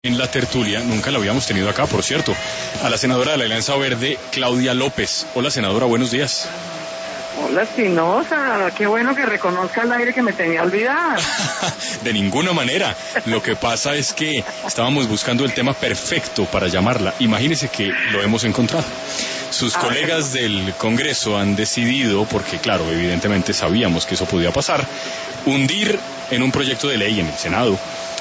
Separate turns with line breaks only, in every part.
En la tertulia, nunca la habíamos tenido acá, por cierto, a la senadora de la Alianza Verde, Claudia López. Hola, senadora, buenos días.
Hola, Espinosa, qué bueno que reconozca al aire que me tenía olvidada.
De ninguna manera. Lo que pasa es que estábamos buscando el tema perfecto para llamarla. Imagínese que lo hemos encontrado. Sus colegas del Congreso han decidido, porque claro, evidentemente sabíamos que eso podía pasar, hundir en un proyecto de ley en el Senado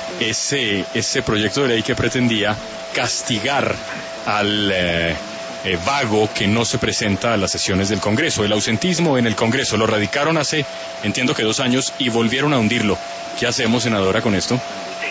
ese proyecto de ley que pretendía castigar al vago que no se presenta a las sesiones del Congreso. El ausentismo en el Congreso lo radicaron hace, entiendo que 2 años, y volvieron a hundirlo. ¿Qué hacemos, senadora, con esto?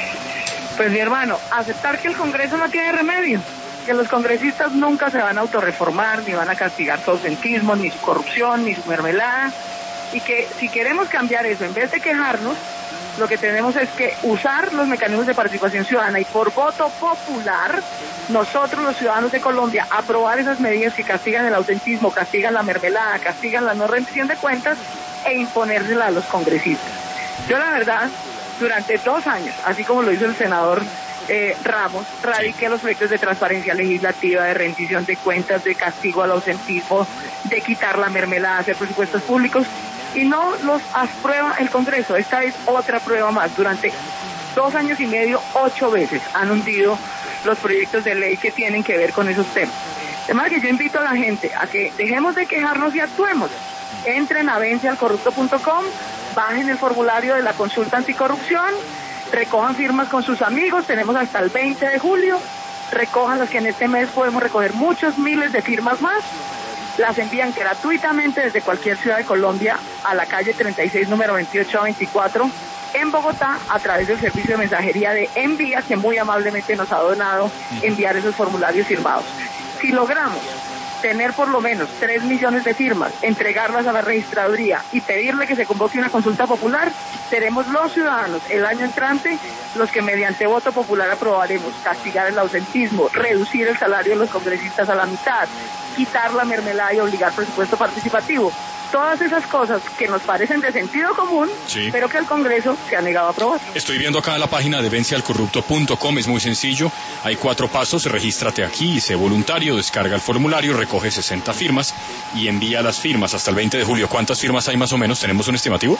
Pues mi hermano, aceptar que el Congreso no tiene remedio, que los congresistas nunca se van a autorreformar, ni van a castigar su ausentismo, ni su corrupción, ni su mermelada, y que si queremos cambiar eso, en vez de quejarnos, lo que tenemos es que usar los mecanismos de participación ciudadana y por voto popular, nosotros los ciudadanos de Colombia, aprobar esas medidas que castigan el ausentismo, castigan la mermelada, castigan la no rendición de cuentas e imponérselas a los congresistas. Yo la verdad, durante 2 años, así como lo hizo el senador Ramos, radiqué los proyectos de transparencia legislativa, de rendición de cuentas, de castigo al ausentismo, de quitar la mermelada, hacer presupuestos públicos, y no los aprueba el Congreso. Esta es otra prueba más. Durante 2 años y medio, 8 veces han hundido los proyectos de ley que tienen que ver con esos temas. Además que yo invito a la gente a que dejemos de quejarnos y actuemos. Entren a vencealcorrupto.com, bajen el formulario de la consulta anticorrupción, recojan firmas con sus amigos, tenemos hasta el 20 de julio, recojan las que en este mes podemos recoger muchos miles de firmas más. Las envían gratuitamente desde cualquier ciudad de Colombia a la calle 36, número 28 a 24, en Bogotá, a través del servicio de mensajería de Envía, que muy amablemente nos ha donado enviar esos formularios firmados. Si logramos tener por lo menos 3 millones de firmas, entregarlas a la registraduría y pedirle que se convoque una consulta popular, seremos los ciudadanos el año entrante los que mediante voto popular aprobaremos castigar el ausentismo, reducir el salario de los congresistas a la mitad, quitar la mermelada y obligar presupuesto participativo. Todas esas cosas que nos parecen de sentido común, sí, pero que el Congreso se ha negado a aprobar.
Estoy viendo acá la página de vencealcorrupto.com, es muy sencillo, hay 4 pasos, regístrate aquí, sé voluntario, descarga el formulario, recoge 60 firmas y envía las firmas hasta el 20 de julio. ¿Cuántas firmas hay más o menos? ¿Tenemos un estimativo?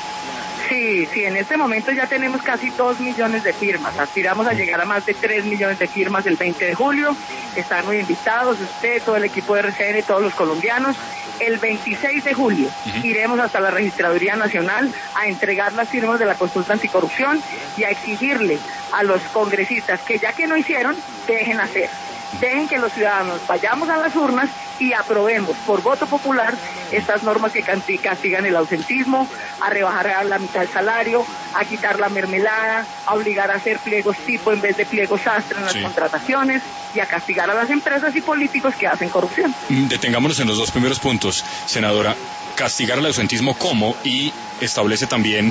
Sí, en este momento ya tenemos casi 2 millones de firmas, aspiramos a llegar a más de 3 millones de firmas el 20 de julio, están muy invitados, usted, todo el equipo de RCN, todos los colombianos. El 26 de julio iremos hasta la Registraduría Nacional a entregar las firmas de la consulta anticorrupción y a exigirle a los congresistas que ya que no hicieron, dejen hacer. Dejen que los ciudadanos vayamos a las urnas y aprobemos por voto popular estas normas que castigan el ausentismo, a rebajar a la mitad el salario, a quitar la mermelada, a obligar a hacer pliegos tipo en vez de pliegos sastre en las contrataciones y a castigar a las empresas y políticos que hacen corrupción.
Detengámonos en los 2 primeros puntos, senadora. Castigar el ausentismo ¿cómo? Y establece también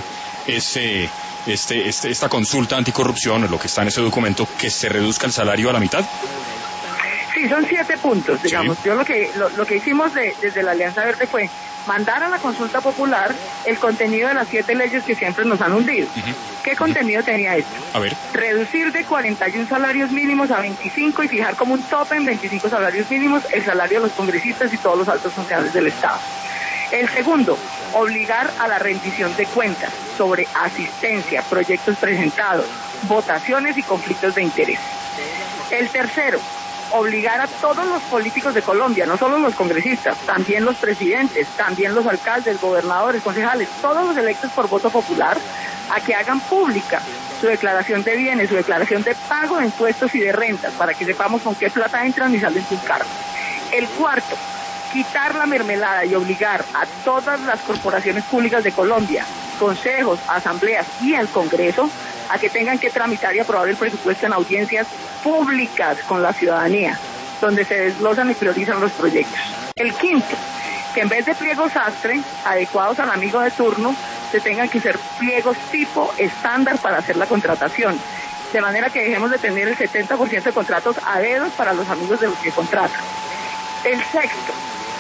esta consulta anticorrupción, lo que está en ese documento, que se reduzca el salario a la mitad.
Sí, son 7 puntos, digamos. Sí. Yo lo que hicimos desde la Alianza Verde fue mandar a la consulta popular el contenido de las 7 leyes que siempre nos han hundido. ¿Qué contenido tenía esto?
A ver.
Reducir de 41 salarios mínimos a 25 y fijar como un tope en 25 salarios mínimos el salario de los congresistas y todos los altos funcionarios del Estado. El segundo, obligar a la rendición de cuentas sobre asistencia, proyectos presentados, votaciones y conflictos de interés. El tercero, obligar a todos los políticos de Colombia, no solo los congresistas, también los presidentes, también los alcaldes, gobernadores, concejales, todos los electos por voto popular, a que hagan pública su declaración de bienes, su declaración de pago de impuestos y de rentas, para que sepamos con qué plata entran y salen sus cargos. El cuarto, quitar la mermelada y obligar a todas las corporaciones públicas de Colombia, consejos, asambleas y al Congreso, a que tengan que tramitar y aprobar el presupuesto en audiencias públicas con la ciudadanía, donde se desglosan y priorizan los proyectos. El quinto, que en vez de pliegos sastre, adecuados al amigo de turno, se tengan que ser pliegos tipo estándar para hacer la contratación, de manera que dejemos de tener el 70% de contratos a dedos para los amigos de los que contratan. El sexto,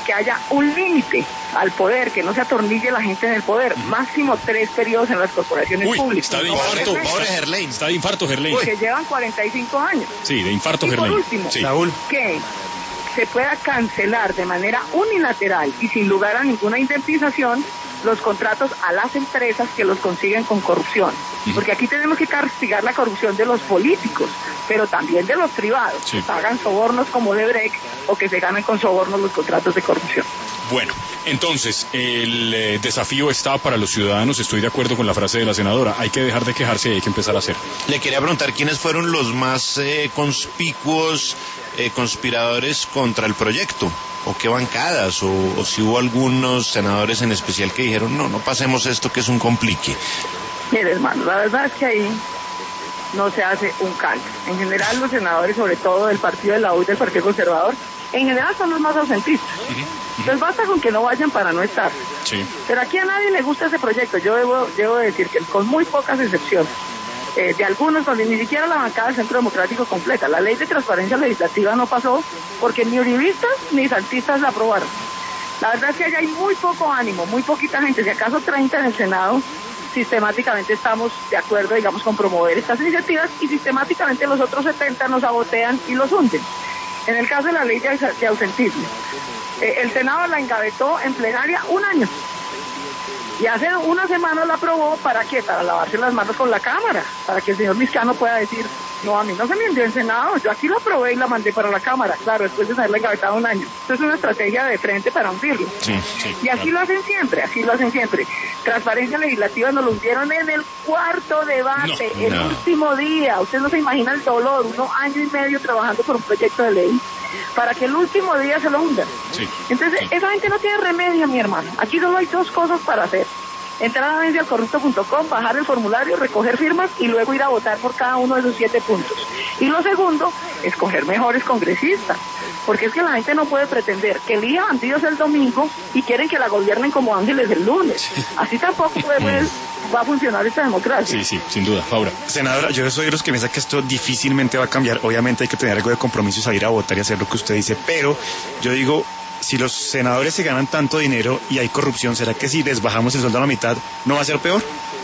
que haya un límite al poder, que no se atornille la gente en el poder, máximo 3 periodos en las corporaciones públicas.
Está de infarto, está de infarto Gerlain.
Que llevan 45 años.
Sí, de infarto
y
Gerlain.
Por último,
sí.
que se pueda cancelar de manera unilateral y sin lugar a ninguna indemnización los contratos a las empresas que los consiguen con corrupción. Porque aquí tenemos que castigar la corrupción de los políticos, pero también de los privados, que pagan sobornos como Odebrecht o que se ganan con sobornos los contratos de corrupción.
Bueno, entonces, el desafío está para los ciudadanos, estoy de acuerdo con la frase de la senadora, hay que dejar de quejarse y hay que empezar a hacer.
Le quería preguntar quiénes fueron los más conspicuos conspiradores contra el proyecto, o qué bancadas, o si hubo algunos senadores en especial que dijeron, no pasemos esto que es un complique.
Mire, hermano, la verdad es que ahí no se hace un caldo. En general, los senadores, sobre todo del partido de la U y del Partido Conservador, en general son los más ausentistas. Entonces basta con que no vayan para no estar.
Sí.
Pero aquí a nadie le gusta ese proyecto. Yo debo decir que con muy pocas excepciones, de algunos, donde ni siquiera la bancada del Centro Democrático completa. La ley de transparencia legislativa no pasó porque ni uribistas ni santistas la aprobaron. La verdad es que allá hay muy poco ánimo, muy poquita gente, si acaso 30 en el Senado. Sistemáticamente estamos de acuerdo, digamos, con promover estas iniciativas y sistemáticamente los otros 70 nos sabotean y los hunden. En el caso de la ley de ausentismo, el Senado la engavetó en plenaria un año. Y hace una semana la aprobó, ¿para qué? Para lavarse las manos con la Cámara, para que el señor Vizcano pueda decir, no, a mí no se me envió en Senado, yo aquí la aprobé y la mandé para la Cámara, claro, después de haberla engavetado un año. Esto es una estrategia de frente para hundirlo.
Sí,
y así lo hacen siempre, Transparencia legislativa nos lo hundieron en el cuarto debate, último día. Usted no se imagina el dolor, 1 año y medio trabajando por un proyecto de ley, para que el último día se lo hundan. Entonces, esa gente no tiene remedio, mi hermano. Aquí solo hay 2 cosas para hacer. Entrar a vencialcorrupto.com, bajar el formulario, recoger firmas y luego ir a votar por cada uno de esos 7 puntos. Y lo segundo, escoger mejores congresistas. Porque es que la gente no puede pretender que elija bandidos el domingo y quieren que la gobiernen como ángeles el lunes. Así tampoco va a funcionar esta democracia.
Sí, sin duda. Paula.
Senadora, yo soy de los que piensa que esto difícilmente va a cambiar. Obviamente hay que tener algo de compromiso y salir a votar y hacer lo que usted dice, pero yo digo, si los senadores se ganan tanto dinero y hay corrupción, ¿será que si les bajamos el sueldo a la mitad no va a ser peor?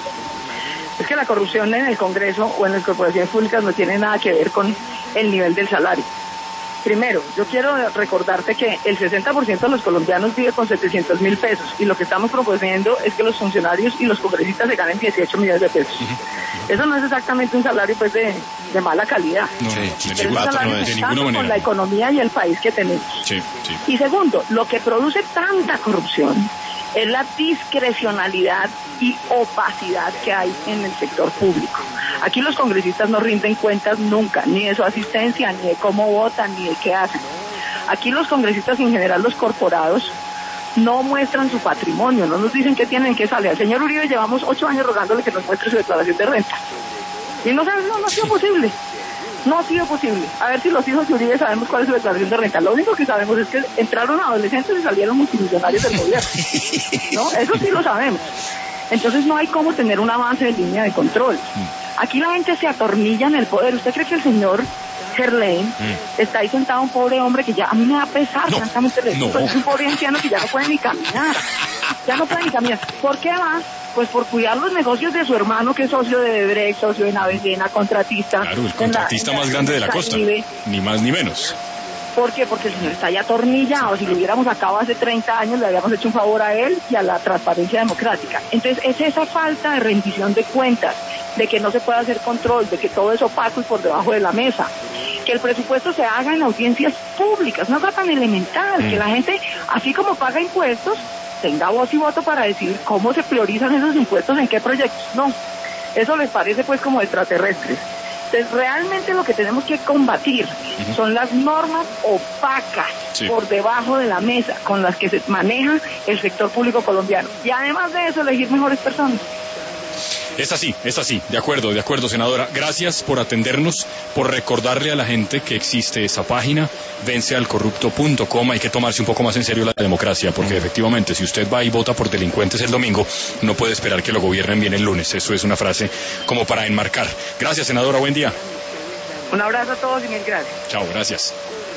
Es que la corrupción en el Congreso o en las corporaciones públicas no tiene nada que ver con el nivel del salario. Primero, yo quiero recordarte que el 60% de los colombianos vive con 700.000 pesos y lo que estamos proponiendo es que los funcionarios y los congresistas se ganen 18 millones de pesos. Eso no es exactamente un salario pues de mala calidad.
No,
pero es un salario
de ninguna manera.
Con la economía y el país que tenemos. Y segundo, lo que produce tanta corrupción es la discrecionalidad y opacidad que hay en el sector público. Aquí los congresistas no rinden cuentas nunca, ni de su asistencia, ni de cómo votan, ni de qué hacen. Aquí los congresistas, en general los corporados, no muestran su patrimonio, no nos dicen qué tienen, qué sale. Al señor Uribe llevamos 8 años rogándole que nos muestre su declaración de renta. Y no ha sido posible. No ha sido posible. A ver si los hijos de Uribe sabemos cuál es su declaración de renta. Lo único que sabemos es que entraron adolescentes y salieron multimillonarios del gobierno. ¿No? Eso sí lo sabemos. Entonces no hay cómo tener un avance de línea de control. Aquí la gente se atornilla en el poder. ¿Usted cree que el señor Gerlain está ahí sentado, un pobre hombre que ya a mí me da pesar, francamente, es un pobre anciano que ya no puede ni caminar? ¿Por qué va? Pues por cuidar los negocios de su hermano, que es socio de Odebrecht, socio de Navedena, contratista.
Claro, el contratista más grande de la costa, ni más ni menos.
¿Por qué? Porque el señor está ya atornillado. Si lo hubiéramos acabado hace 30 años, le habíamos hecho un favor a él y a la transparencia democrática. Entonces, es esa falta de rendición de cuentas, de que no se puede hacer control, de que todo es opaco y por debajo de la mesa. Que el presupuesto se haga en audiencias públicas, no es tan elemental, que la gente, así como paga impuestos, tenga voz y voto para decir cómo se priorizan esos impuestos, en qué proyectos. No, eso les parece pues como extraterrestres. Entonces realmente lo que tenemos que combatir son las normas opacas por debajo de la mesa con las que se maneja el sector público colombiano. Y además de eso, elegir mejores personas.
Es así, de acuerdo, senadora. Gracias por atendernos, por recordarle a la gente que existe esa página, vencealcorrupto.com. Hay que tomarse un poco más en serio la democracia, porque efectivamente, si usted va y vota por delincuentes el domingo, no puede esperar que lo gobiernen bien el lunes. Eso es una frase como para enmarcar. Gracias, senadora, buen día.
Un abrazo a todos y mil gracias.
Chao, gracias.